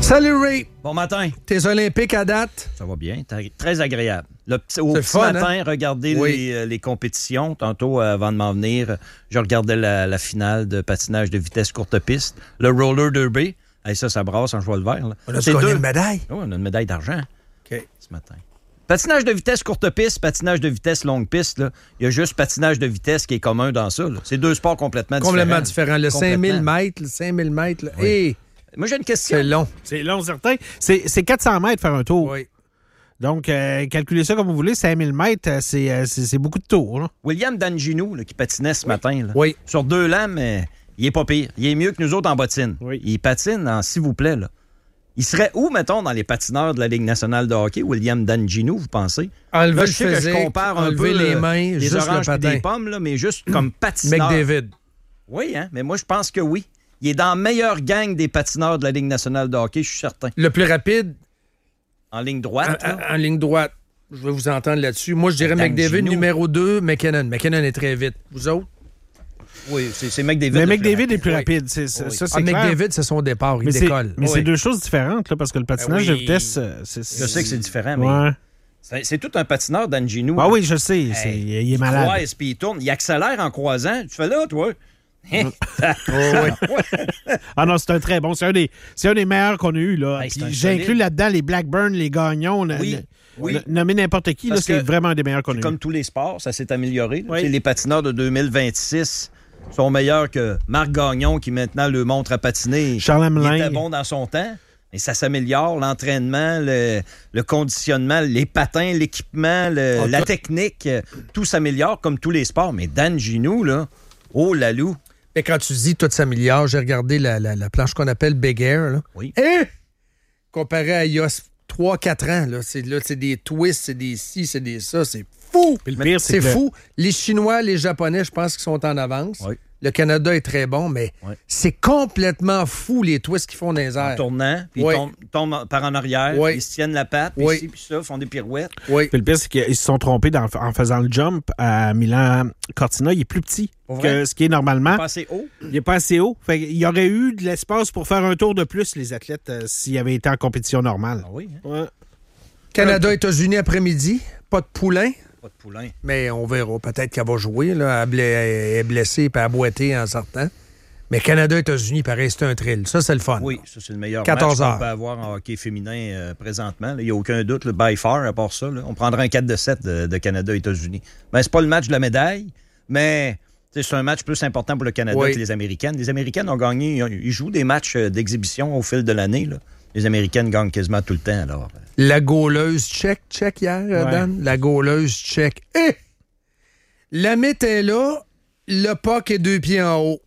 Salut Ray! Bon matin. Tes Olympiques à date? Ça va bien, très agréable. Au petit fun, matin, regarder les compétitions. Tantôt, avant de m'en venir, je regardais la finale de patinage de vitesse courte piste. Le roller derby. Hey, ça brasse en cheval vert. Là. On a gagné une médaille? Oui, on a une médaille d'argent OK. Ce matin. Patinage de vitesse courte piste, patinage de vitesse longue piste, là. Il y a juste patinage de vitesse qui est commun dans ça. Là. C'est deux sports complètement différents. Le 5000 mètres, là. Oui. Hey, moi, j'ai une question. c'est long. C'est long, certain. C'est 400 mètres faire un tour. Oui. Donc, calculez ça comme vous voulez. 5000 mètres, c'est beaucoup de tours. Là. William Danginou, là, qui patinait ce matin, là, Oui. sur 2 lames, il est pas pire. Il est mieux que nous autres en bottine. Oui. Il patine en s'il vous plaît. Là. Il serait où, mettons, dans les patineurs de la Ligue nationale de hockey, William Danginou, vous pensez? Enlever Là, le je sais que je physique, compare un enlever peu les mains, les juste oranges le et patin. des pommes, là, mais juste comme patineur. McDavid. Oui, hein? Mais moi, je pense que oui. Il est dans la meilleure gang des patineurs de la Ligue nationale de hockey, je suis certain. Le plus rapide, En ligne droite, là. en ligne droite. Je vais vous entendre là-dessus. Moi, je dirais Danginou. McDavid, numéro 2, McKinnon. McKinnon est très vite. Vous autres? Oui, c'est McDavid. Mais le plus McDavid est rapide. plus Oui. rapide. Ça, c'est clair. McDavid, c'est son départ. Il Mais décolle. Mais Oui. c'est deux choses différentes, là, parce que le patinage Ben de oui. vitesse, Je sais que c'est différent, mais Ouais. c'est tout un patineur, Danginou. Ah oui, je le sais. Hey, il est malade. croise, puis il tourne. Il accélère en croisant. Tu fais là, toi? Ah non, c'est un très bon. C'est un des meilleurs qu'on a eu. Là. Hey, c'est Puis un j'ai solide. inclus là-dedans les Blackburn, les Gagnons. Oui. Nommer n'importe qui, là, Parce c'est que vraiment un des meilleurs qu'on a eu. Comme tous les sports, ça s'est amélioré. Oui. Tu sais, les patineurs de 2026 sont meilleurs que Marc Gagnon, qui maintenant le montre à patiner. Charles Il Hamelin. était bon dans son temps. Mais ça s'améliore, l'entraînement, le conditionnement, les patins, l'équipement, la technique, tout s'améliore comme tous les sports. Mais Danginou, là, oh la loup. Mais quand tu dis tout s'améliore, j'ai regardé la planche qu'on appelle Big Air. Là. Oui. Et comparé à il y a 3-4 ans, là, c'est des twists, c'est des ci, c'est des ça, c'est fou! Puis le pire, C'est que fou. Les Chinois, les Japonais, je pense qu'ils sont en avance. Oui. Le Canada est très bon, mais Oui. c'est complètement fou les twists qu'ils font dans les En airs. tournant, puis Oui. ils tombent par en arrière, Oui. ils se tiennent la patte, puis Oui. ici, puis ça, font des pirouettes. Oui. Puis le pire, c'est qu'ils se sont trompés en faisant le jump à Milan Cortina. Il est plus petit Pour que vrai? ce qui est normalement. Pas assez haut. Il n'est pas assez haut. Fait il y aurait eu de l'espace pour faire un tour de plus, les athlètes, s'ils avaient été en compétition normale. Ah oui, hein? Ouais. Canada, États-Unis après-midi, pas de poulain, Pas de poulain. mais on verra. Peut-être qu'elle va jouer. Là. Elle est blessée et elle boiter en sortant. Mais Canada, États-Unis, pareil, c'est un thrill. Ça, c'est le fun. Oui, ça, c'est le meilleur 14 match heures. qu'on peut avoir en hockey féminin présentement. Il n'y a aucun doute, le by far, à part ça. Là. On prendra un 4-7 de Canada-États-Unis. Ben, c'est pas le match de la médaille, mais c'est un match plus important pour le Canada Oui. que les Américaines. Les Américaines ont gagné, ils jouent des matchs d'exhibition au fil de l'année. Là. Les Américaines gagnent quasiment tout le temps. Alors. La gauleuse tchèque hier, Dan. La gauleuse tchèque. Eh! La mythe est là. Le puck est 2 pieds en haut.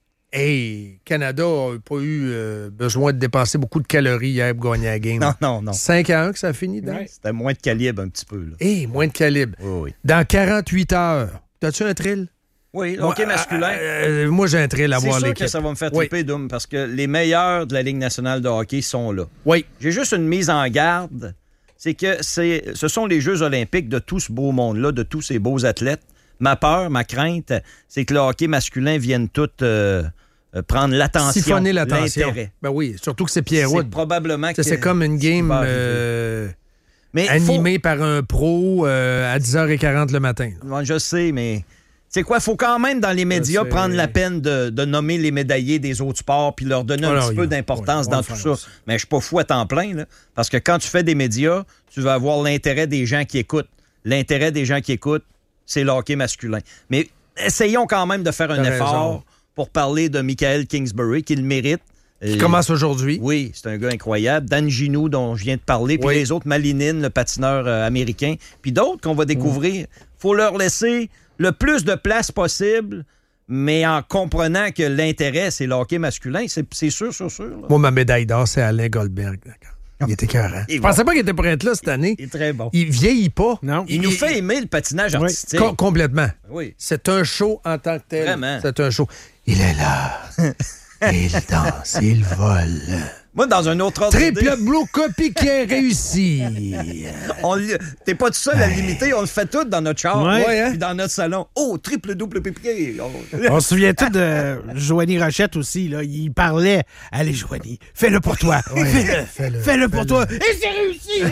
Hey, Canada n'a pas eu besoin de dépenser beaucoup de calories hier pour gagner la game. Non. 5-1 que ça a fini, Dan? C'était moins de calibre un petit peu. Là. Hey, moins de calibre. Oui. Dans 48 heures, t'as-tu un thrill? Oui, le hockey masculin. Moi, j'ai un thrill à C'est voir sûr l'équipe. que ça va me faire Oui. triper, Doom, parce que les meilleurs de la Ligue nationale de hockey sont là. Oui. J'ai juste une mise en garde, c'est que ce sont les Jeux olympiques de tout ce beau monde-là, de tous ces beaux athlètes. Ma peur, ma crainte, c'est que le hockey masculin vienne tout prendre l'attention, Siphonner l'attention. l'intérêt. Ben oui, surtout que c'est Pierre-Wood. C'est probablement que... C'est comme une game va arriver. Mais animée par un pro à 10h40 le matin. Moi, je sais, mais... C'est quoi? Il faut quand même, dans les médias, prendre la peine de nommer les médaillés des autres sports puis leur donner un petit peu d'importance dans tout ça. Mais je suis pas fou à temps plein, là, parce que quand tu fais des médias, tu vas avoir l'intérêt des gens qui écoutent. L'intérêt des gens qui écoutent, c'est le hockey masculin. Mais essayons quand même de faire un effort pour parler de Michael Kingsbury, qui le mérite. Qui commence aujourd'hui. Oui, c'est un gars incroyable. Danginou, dont je viens de parler, puis les autres, Malinine, le patineur américain, puis d'autres qu'on va découvrir. Faut leur laisser le plus de place possible, mais en comprenant que l'intérêt, c'est le hockey masculin. C'est sûr. Là. Moi, ma médaille d'or, c'est Alain Goldberg. D'accord. Il était écœurant. Je pensais pas qu'il était prêt là cette année. Il est très bon. Il vieillit pas. Non. Il nous fait aimer le patinage artistique. Complètement. Oui. C'est un show en tant que tel. Vraiment. C'est un show. Il est là. Il danse, il vole. Moi, dans un autre ordre d'idée... Triple blue copy qui est réussi. T'es pas tout seul à limiter, on le fait tout dans notre char, Ouais, puis dans notre salon. Oh, triple double pipier. On se souvient tout de Joanie Rochette aussi. Là. Il parlait. Allez, Joanie, fais-le pour toi. Fais-le pour toi. Et c'est réussi.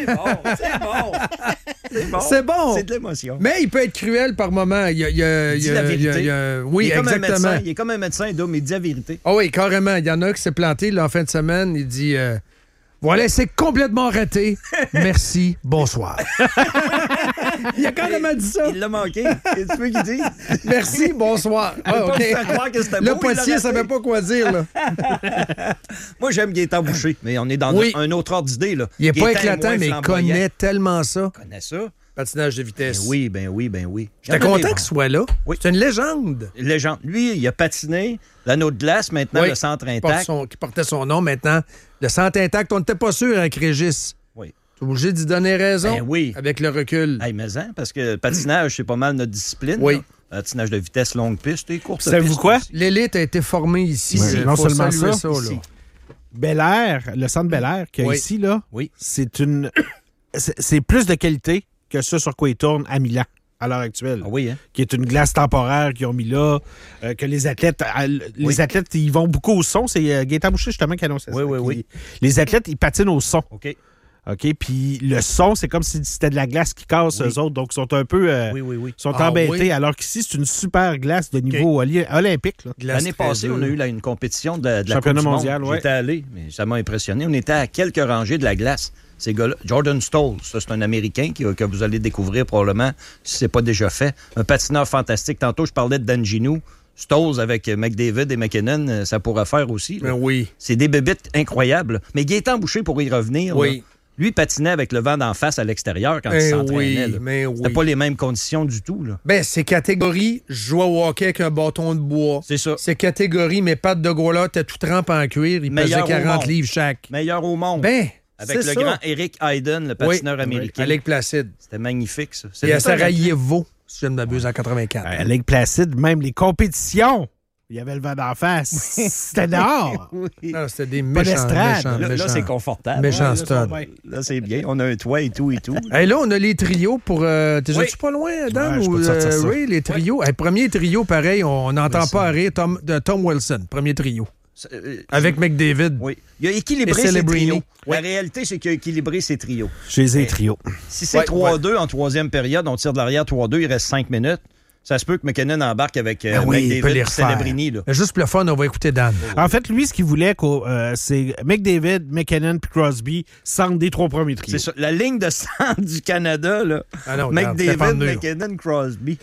C'est bon. C'est de l'émotion. Mais il peut être cruel par moment. Il y a la vérité. Oui, exactement. Il est comme un médecin, Dom, il dit la vérité. Ah oui, carrément. Il y en a qui s'est planté là, en fin de semaine. Il dit voilà, c'est complètement raté. Merci, bonsoir. Il a carrément dit ça. Il l'a manqué. Qu'est-ce que tu veux qu'il dise? Merci, bonsoir. Le poitier ne savait pas quoi dire. Là. Moi, j'aime Gaétan Boucher, mais on est dans un autre ordre d'idée. Là. Il n'est pas Gaétan éclatant, mais il connaît tellement ça. Il connaît ça. Patinage de vitesse. Ben oui. J'étais content qu'il soit là. Oui. C'est une légende. Légende. Lui, il a patiné l'anneau de glace, maintenant le centre intact. Qui portait son nom maintenant. Le centre intact, on n'était pas sûr avec Régis. Oui. Tu es obligé d'y donner raison. Ben oui. Avec le recul. Hey, mais parce que patinage, c'est pas mal notre discipline. Oui. Là. Patinage de vitesse, longue piste et courte piste. Savez-vous quoi? L'élite a été formée ici. Oui. Non seulement ça, là. Bel-Air, le centre Bel-Air qu'il y a ici, là, c'est une... c'est plus de qualité que ce sur quoi ils tournent à Milan à l'heure actuelle. Ah oui, hein? Qui est une glace temporaire qu'ils ont mis là, que les athlètes... athlètes, ils vont beaucoup au son. C'est Gaétan Boucher, justement, qui annonçait ça. Oui. Les athlètes, ils patinent au son. OK. Puis le son, c'est comme si c'était de la glace qui casse eux autres. Donc, ils sont un peu sont embêtés. Alors qu'ici, c'est une super glace de niveau olympique. Là. L'année passée, on a eu une compétition de la championnat Coupe du mondial. Monde. J'étais allé, mais ça m'a impressionné. On était à quelques rangées de la glace. Ces gars-là, Jordan Stoll, ça, c'est un Américain que vous allez découvrir probablement si ce n'est pas déjà fait. Un patineur fantastique. Tantôt, je parlais de Dan Ginoux. Stolz avec McDavid et McKinnon, ça pourrait faire aussi. Ben oui. C'est des bébites incroyables. Mais Gaétan Boucher, pour y revenir, là, lui patinait avec le vent d'en face à l'extérieur quand il s'entraînait. C'était pas les mêmes conditions du tout. Là. Ben, c'est catégorie je joue au hockey avec un bâton de bois. C'est ça. C'est catégorie mes pattes de goaler, t'es tout trempé en cuir, il pesait 40 livres chaque. Meilleur au monde. Ben, avec le grand Eric Hayden, le patineur américain. À Lake Placide. C'était magnifique, ça. Et à Sarajevo, si je ne m'abuse, en 84. À Lake Placide, même les compétitions, il y avait le vent d'en face. C'était dehors. Non, c'était des méchants. Là, c'est confortable. Méchants studs. Là, c'est bien. On a un toit et tout. Hey, là, on a les trios pour... T'es-tu pas loin, Dan? Je peux te sortir ça. Oui, les trios. Hey, premier trio, pareil, on n'entend pas rire de Tom Wilson. Premier trio. Avec McDavid. Oui. Il a équilibré ses trios. La réalité, c'est qu'il a équilibré ses trios. Chez les trios. Si c'est 3-2 en troisième période, on tire de l'arrière 3-2, il reste 5 minutes. Ça se peut que McKinnon embarque avec McDavid et Celebrini. Là. Juste pour le fun, on va écouter Dan. En fait, lui, ce qu'il voulait, c'est McDavid, McKinnon et Crosby centre des 3 premiers trios. C'est ça. La ligne de centre du Canada, là. Ah non, McDavid, McKinnon, Crosby.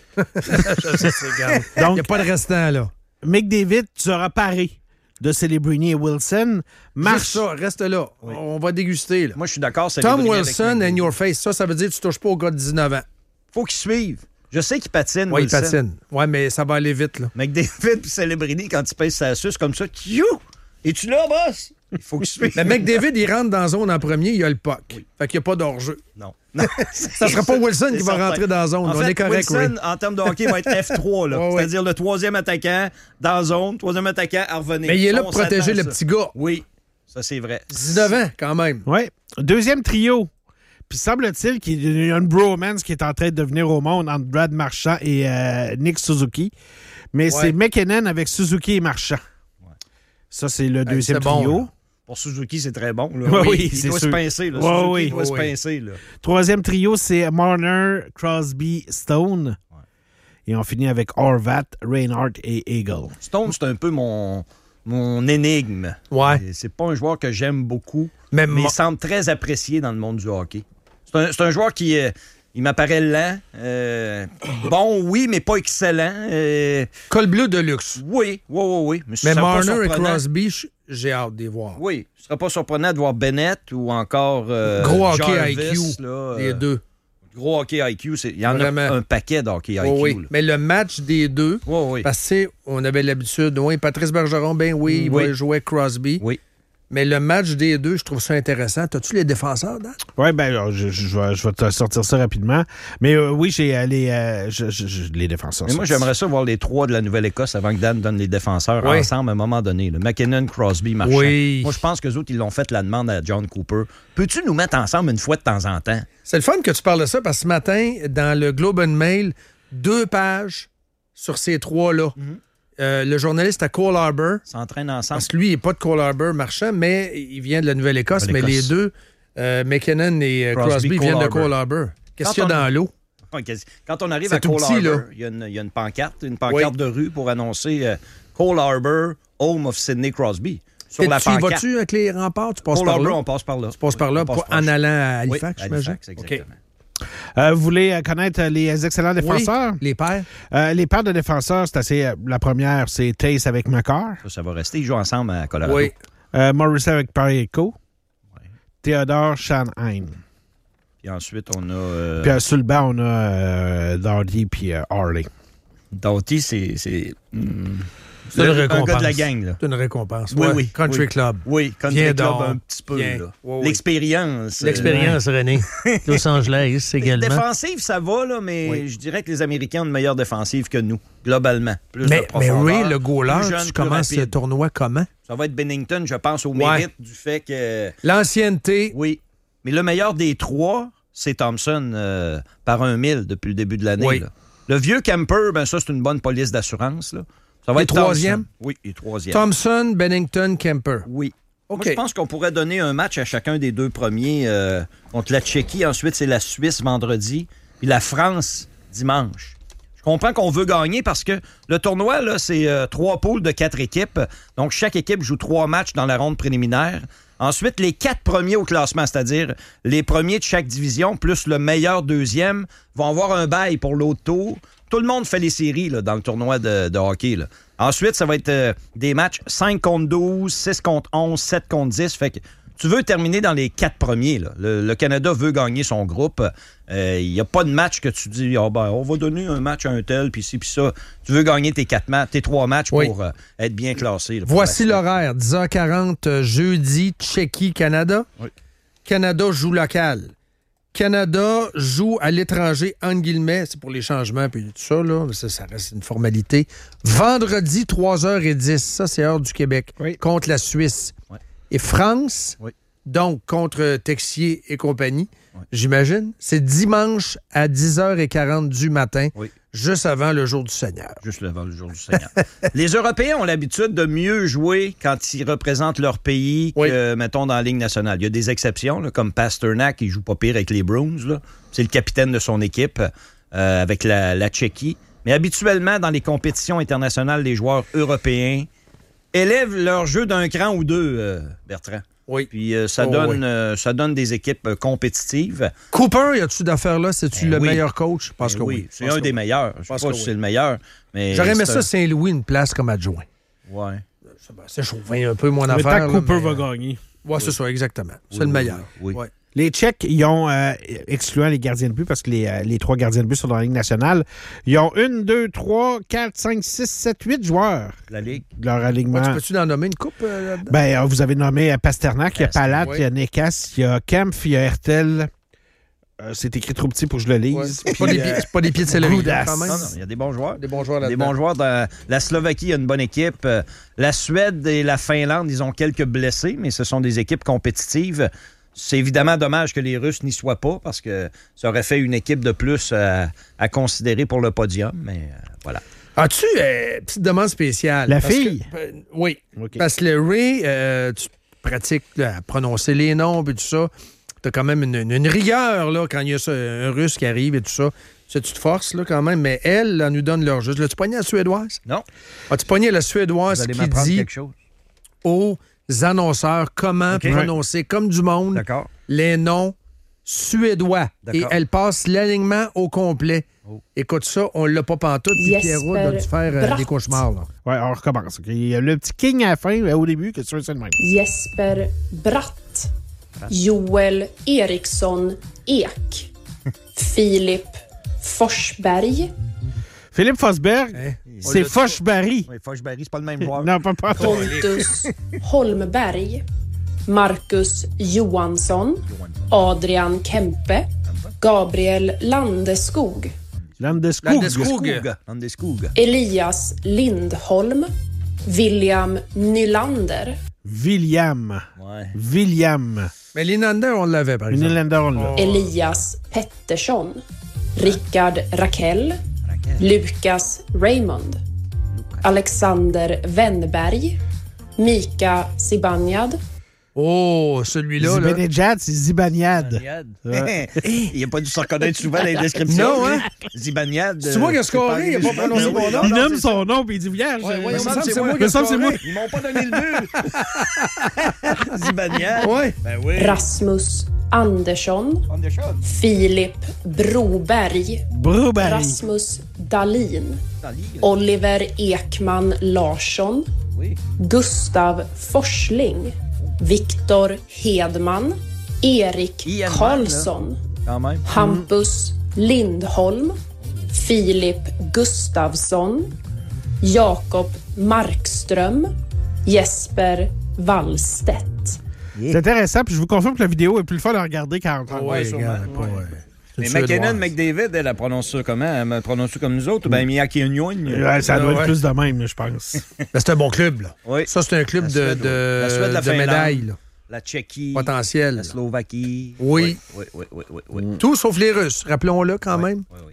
Donc, il n'y a pas de restant, là. McDavid sera paré de Celebrini et Wilson. Marche ça, reste là. Oui. On va déguster. Là. Moi, je suis d'accord. Tom Wilson and your face, ça veut dire que tu touches pas au gars de 19 ans. Faut qu'il suive. Je sais qu'il patine. Oui, il patine. Oui, mais ça va aller vite. Là. McDavid et Celebrini, quand il pèse sa suce comme ça, es-tu là, boss? Il faut qu'il suive. Mais McDavid, il rentre dans la zone en premier, il a le puck. Oui. Fait qu'il n'y a pas d'hors-jeu. Non. Ça ne sera pas Wilson qui va rentrer dans la zone. On est correct, Wilson, en termes de hockey, va être F3. Là. C'est-à-dire le troisième attaquant dans la zone, troisième attaquant à revenir. Mais il est là pour protéger le petit gars. Oui, ça c'est vrai. 19 ans, quand même. Oui. Deuxième trio. Puis semble-t-il qu'il y a une bromance qui est en train de devenir au monde entre Brad Marchand et Nick Suzuki. Mais c'est McKinnon avec Suzuki et Marchand. Ouais. Ça, c'est le deuxième trio. Bon, pour Suzuki, c'est très bon. Là. Oui, il doit se pincer. Là. Suzuki doit se pincer. Là. Troisième trio, c'est Marner, Crosby, Stone. Ouais. Et on finit avec Horvat, Reinhardt et Eagle. Stone, c'est un peu mon énigme. Ouais. C'est pas un joueur que j'aime beaucoup, mais il semble très apprécié dans le monde du hockey. C'est un joueur qui... il m'apparaît lent. Bon, oui, mais pas excellent. Col bleu de luxe. Oui. Mais Marner et Crosby, j'ai hâte de les voir. Oui. Ce serait pas surprenant de voir Bennett ou encore gros hockey Jarvis, IQ, là, les deux. Gros hockey IQ, il y en a un paquet d'hockey IQ. Oui. Mais le match des deux, parce qu'on avait l'habitude, Patrice Bergeron, il va jouer Crosby. Oui. Mais le match des deux, je trouve ça intéressant. T'as-tu les défenseurs, Dan? Oui, bien, je vais te sortir ça rapidement. Mais oui, j'ai les défenseurs. Mais moi, j'aimerais ça voir les 3 de la Nouvelle-Écosse avant que Dan donne les défenseurs ensemble à un moment donné. Là. McKinnon, Crosby, Marchand. Oui. Moi, je pense qu'eux autres, ils l'ont fait la demande à John Cooper. Peux-tu nous mettre ensemble une fois de temps en temps? C'est le fun que tu parles de ça parce que ce matin, dans le Globe and Mail, 2 pages sur ces 3-là. Le journaliste à Cole Harbour s'entraînent ensemble. Parce que lui, il n'est pas de Cole Harbour marchand, mais il vient de la Nouvelle-Écosse. Mais les deux, McKinnon et Crosby viennent de Cole Harbour. Qu'est-ce qu'il y a dans l'eau? Quand on arrive à Cole Harbour, il y a une pancarte de rue pour annoncer Cole Harbour, home of Sidney Crosby. Sur la pancarte. Tu vas-tu avec les remparts? Tu passes Cole par Harbour, là? on passe par là. Tu passes par là en allant à Halifax, j'imagine? Halifax, exactement. Vous voulez connaître les excellents défenseurs? Oui, les paires. Les paires de défenseurs, c'est assez... la première, c'est Tace avec McCarr. Ça va rester. Ils jouent ensemble à Colorado. Oui. Morrissey avec Parayko. Oui. Théodore Schanheim. Puis ensuite, on a... Puis sur le banc, on a Doughty puis Harley. Doughty, c'est C'est une récompense. Un gars de la gang, là. C'est une récompense. Oui. Country Club. Oui, Country Club un petit peu, là. Oui. L'expérience. L'expérience, René. Los Angeles, également. Défensive, ça va, là, mais je dirais que les Américains ont une meilleure défensive que nous, globalement. Plus mais de profondeur, Ray, le goaler, jeune, tu commences ce tournoi comment? Ça va être Bennington, je pense, au mérite du fait que... L'ancienneté. Oui. Mais le meilleur des 3, c'est Thompson par 1 000 depuis le début de l'année. Oui. Là. Le vieux Kemper, ben ça, c'est une bonne police d'assurance, là. Ça va être troisième? Oui, et troisième. Thompson, Bennington, Kemper. Oui. OK. Moi, je pense qu'on pourrait donner un match à chacun des 2 premiers contre la Tchéquie. Ensuite, c'est la Suisse vendredi. Puis la France dimanche. Je comprends qu'on veut gagner parce que le tournoi, là, c'est 3 poules de 4 équipes. Donc, chaque équipe joue 3 matchs dans la ronde préliminaire. Ensuite, les 4 premiers au classement, c'est-à-dire les premiers de chaque division, plus le meilleur deuxième, vont avoir un bail pour l'autre tour. Tout le monde fait les séries là, dans le tournoi de hockey. Là. Ensuite, ça va être des matchs 5 contre 12, 6 contre 11, 7 contre 10. Fait que tu veux terminer dans les 4 premiers. Là. Le Canada veut gagner son groupe. Il n'y a pas de match que tu dis on va donner un match à un tel, puis ci, puis ça. Tu veux gagner tes 3 matchs pour être bien classé. Là, voici l'horaire. 10h40 jeudi, Tchéquie-Canada. Oui. Canada joue local. Canada joue à l'étranger, en guillemets, c'est pour les changements puis tout ça, là, ça reste une formalité. Vendredi, 3h10, ça c'est heure du Québec, contre la Suisse. Oui. Et France, donc contre Texier et compagnie, j'imagine, c'est dimanche à 10h40 du matin, juste avant le jour du Seigneur. Juste avant le jour du Seigneur. Les Européens ont l'habitude de mieux jouer quand ils représentent leur pays que, mettons, dans la Ligue nationale. Il y a des exceptions, là, comme Pasternak, qui joue pas pire avec les Bruins. Là. C'est le capitaine de son équipe avec la Tchéquie. Mais habituellement, dans les compétitions internationales, les joueurs européens élèvent leur jeu d'un cran ou deux, Bertrand. Oui. Puis ça donne des équipes compétitives. Cooper, y a-tu d'affaires là? C'est-tu le meilleur coach? Je pense que oui. C'est un des meilleurs. Je ne sais pas si c'est le meilleur. Mais j'aurais aimé ça Saint-Louis, une place comme adjoint. Oui. C'est chauvin un peu mon affaire. Mais tant que Cooper va gagner. Oui, c'est ça, exactement. C'est le meilleur. Oui. Les Tchèques, ils ont, excluant les gardiens de but, parce que les 3 gardiens de but sont dans la Ligue nationale, ils ont 1, 2, 3, 4, 5, 6, 7, 8 joueurs. La Ligue. De leur alignement. Tu peux-tu en nommer une coupe là-dedans? Vous avez nommé Pasternak, il y a Palat, il y a Nekas, il y a Kempf, il y a Hertel. C'est écrit trop petit pour que je le lise. C'est pas des pieds de céleri. Quand même. Non, il y a des bons joueurs. Des bons joueurs là-dedans. Des bons joueurs. La Slovaquie a une bonne équipe. La Suède et la Finlande, ils ont quelques blessés, mais ce sont des équipes compétitives. C'est évidemment dommage que les Russes n'y soient pas parce que ça aurait fait une équipe de plus à considérer pour le podium, mais voilà. As-tu petite demande spéciale? La fille? Oui. Okay. Parce que le Ray, tu pratiques à prononcer les noms et tout ça. Tu as quand même une rigueur là, quand il y a ça, un Russe qui arrive et tout ça. Tu te forces là, quand même, mais elle nous donne leur juste. L'as-tu pogné la Suédoise? Non. As-tu pogné la Suédoise qui dit quelque chose aux annonceurs comment prononcer comme du monde les noms suédois. Et elle passe l'alignement au complet. Écoute ça, on l'a pas pantoute. Puis Pierrot a dû faire des cauchemars. Là. Ouais, on recommence. Okay. Il y a le petit king à la fin, au début, que tu veux ça de même. Jesper Bratt. Joel Eriksson Ek. Philippe Forsberg. Philippe Forsberg, c'est Forsberg. Oui, Forsberg, c'est pas le même joueur. Non, pas. Pontus Holmberg. Marcus Johansson, Adrian Kempe, Gabriel Landeskog, Landeskog. Elias Lindholm, William Nylander. William. Mais Nylander, on l'avait, par exemple. Elias Pettersson, Rickard Rakell, Lukas Raymond, Alexander Wennberg, Mika Zibanejad. Oh, celui-là. Zibanejad, c'est Zibanejad. Il n'a pas dû se reconnaître souvent dans les descriptions. Non, hein? Zibanejad. C'est moi qui ai scoré, il n'a pas prononcé mon nom. Il nomme son nom puis il dit vierge. C'est moi qui ai scoré. Ils m'ont pas donné le but. Zibanejad. Ouais. Ben oui. Rasmus Andersson, Filip Broberg, Rasmus Dahlin, Oliver Ekman Larsson, Gustav Forsling, Viktor Hedman, Erik Karlsson, Hampus Lindholm, Filip Gustavsson, Jakob Markström, Jesper Wallstedt. C'est intéressant, puis je vous confirme que la vidéo est plus le fun à regarder qu'à entendre. Mais McKinnon, McDavid, elle a prononcé ça comment? Elle a prononcé comme nous autres? Ben, Miyaki Union. Ça doit être plus de même, je pense. C'est un bon club, là. Oui. Ça, c'est un club de médailles, là. La Tchéquie. Potentiel. La Slovaquie. Oui. Oui. Tout sauf les Russes, rappelons-le quand même. Oui.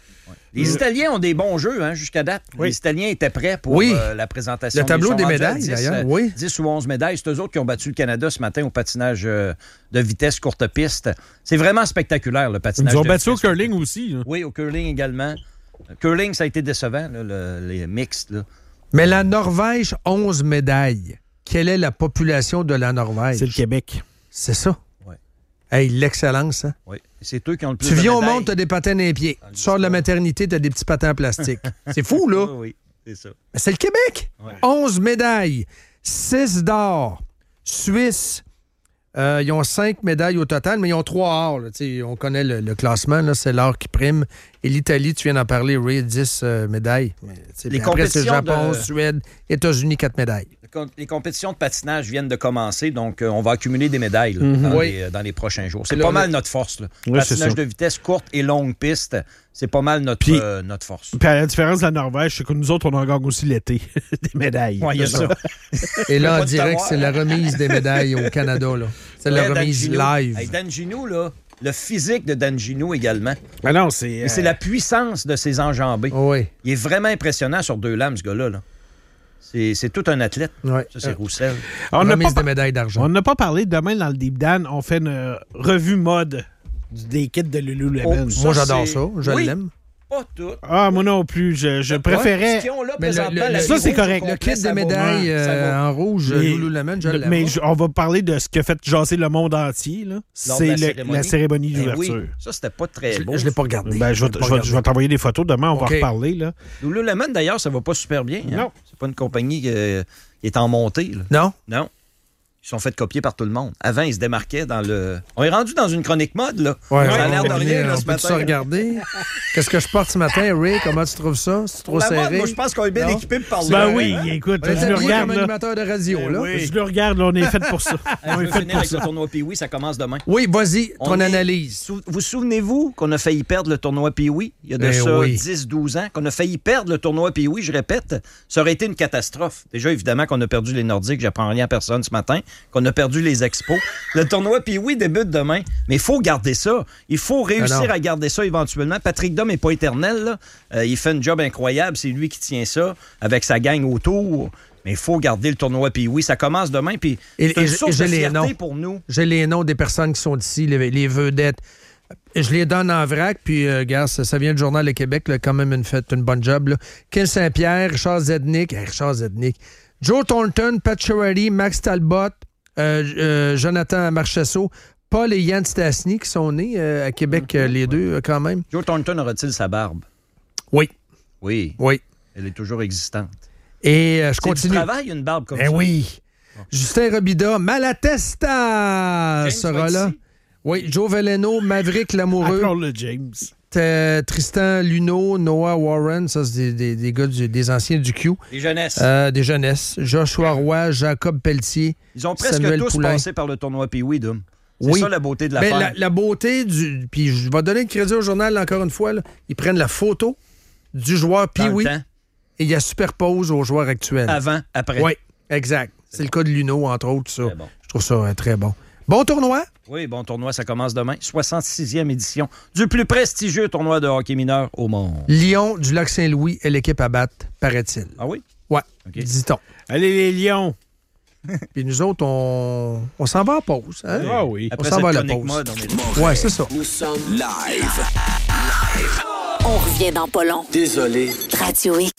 Les Italiens ont des bons jeux jusqu'à date. Oui. Les Italiens étaient prêts pour la présentation. Le tableau des rendus médailles, d'ailleurs. Oui. 10 ou 11 médailles. C'est eux autres qui ont battu le Canada ce matin au patinage de vitesse courte piste. C'est vraiment spectaculaire, le patinage. Ils ont de battu au vitesse curling aussi. Là. Oui, au curling également. Curling, ça a été décevant, là, les mixtes. Là. Mais la Norvège, 11 médailles. Quelle est la population de la Norvège? C'est le Québec. C'est ça. Oui. Hey, l'excellence, hein? Oui. C'est eux qui ont le plus Tu de viens au médailles. monde, t'as des patins dans les pieds. Tu sors de la maternité, t'as des petits patins en plastique. C'est fou, là. Oui, c'est ça. Mais c'est le Québec. Ouais. 11 médailles. 6 d'or. Suisse, ils ont 5 médailles au total, mais ils ont 3 or. Là. On connaît le classement, là, c'est l'or qui prime. Et l'Italie, tu viens d'en parler, Ray, 10 médailles. Mais, après, c'est Japon, Suède, États-Unis, 4 médailles. Les compétitions de patinage viennent de commencer, donc on va accumuler des médailles là, dans les prochains jours. C'est pas mal notre force. Là. Oui, patinage de vitesse courte et longue piste, c'est pas mal notre force. Puis à la différence de la Norvège, c'est que nous autres, on en gagne aussi l'été. Des médailles. Oui, il y a ça. Et là, en direct, c'est la remise des médailles au Canada. Là. C'est la remise live. Hey, Dan Gino, là, le physique de Dan Gino également. Ah non, c'est la puissance de ses enjambées. Oui. Il est vraiment impressionnant sur 2 lames, ce gars-là. Là. C'est tout un athlète. Ouais. Ça, c'est Roussel. Remise des médailles d'argent. On n'a pas parlé. Demain, dans le Deep Dan, on fait une revue mode des kits de Lululemon. Moi, j'adore ça. Je l'aime. Pas tout. Ah, moi non plus. Je préférais... Ça, c'est correct. Le kit des médailles en rouge, Lululemon, je l'aime. Mais on va parler de ce qui a fait jaser le monde entier. Là. C'est la cérémonie d'ouverture. Oui. Ça, c'était pas très beau. Je l'ai pas regardé. Ben, je vais t'envoyer des photos. Demain, on va reparler. Là. Lululemon, d'ailleurs, ça va pas super bien. Hein? Non. C'est pas une compagnie qui est en montée. Là. Non? Non. Ils sont fait copier par tout le monde. Avant, ils se démarquaient dans le... On est rendu dans une chronique mode, là. Ouais, ça a l'air de rien, là, on ce peut matin. ça regarder. Qu'est-ce que je porte ce matin, Ray? Comment tu trouves ça? C'est trop serré? Moi, je pense qu'on est bien équipé pour parler. Ben oui, écoute, je le regarde. Comme animateur de radio, là. Oui. Je le regarde, là, on est fait pour ça. On est fait pour ça. Le tournoi Pee-Wee, ça commence demain. Oui, vas-y, ton analyse. Vous souvenez-vous qu'on a failli perdre le tournoi Pee-Wee? Il y a de 10-12 ans. Qu'on a failli perdre le tournoi Pee-Wee, je répète. Ça aurait été une catastrophe. Déjà, évidemment, qu'on a perdu les Nordiques. J'apprends rien à personne ce matin. Qu'on a perdu les expos. Le tournoi Pee-Wee débute demain. Mais il faut garder ça. Il faut réussir à garder ça éventuellement. Patrick Dom n'est pas éternel, là. Il fait un job incroyable. C'est lui qui tient ça avec sa gang autour. Mais il faut garder le tournoi Pee-Wee. Ça commence demain. Puis c'est une source de fierté pour nous. J'ai les noms des personnes qui sont ici, les vedettes. Je les donne en vrac, puis regarde, ça vient du Journal de Québec, là, quand même fait une bonne job. Là. Ken Saint-Pierre, Richard Zednik, Joe Thornton, Pat Chirati, Max Talbot, Jonathan Marchessault, Paul et Yann Stastny qui sont nés à Québec, les deux, quand même. Joe Thornton aura-t-il sa barbe? Oui. Oui. Oui. Elle est toujours existante. Et je continue. Tu travailles une barbe comme ça? Oui. Bon. Justin Robida, Malatesta sera là. Oui, Joe Veleno, Maverick Lamoureux. Appelons-le James. Tristan Luneau, Noah Warren, ça, c'est des gars des anciens du Q. Des jeunesses. Des jeunesses. Joshua Roy, Jacob Pelletier. Ils ont presque Samuel tous Poulain. passé par le tournoi Pee-Wee, Dom. C'est ça la beauté de l'affaire. La beauté du... Puis je vais donner le crédit au journal, encore une fois. Là. Ils prennent la photo du joueur Pee-Wee et il y a superpose aux joueurs actuels. Avant, après. Oui, exact. C'est le cas de Luneau, entre autres. Ça. Bon. Je trouve ça très bon. Bon tournoi? Oui, bon tournoi, ça commence demain. 66e édition du plus prestigieux tournoi de hockey mineur au monde. Lyon du Lac-Saint-Louis est l'équipe à battre, paraît-il. Ah oui? Ouais, okay. Dit-on. Allez, les Lions! Puis nous autres, on s'en va en pause. Hein? Ah oui. Après on s'en va à la chronique pause. mode, Ouais, c'est ça. Nous sommes live. On revient dans pas long. Désolé. Radio X.